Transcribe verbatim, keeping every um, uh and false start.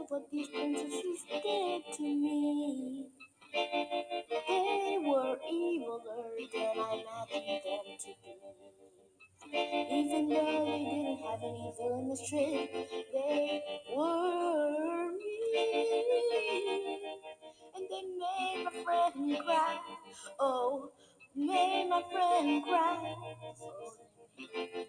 what these princesses did to me. They were eviler than I imagined them to be. Even though they didn't have any villainous trick, they were mean. And they made my friend cry. Oh, made my friend cry.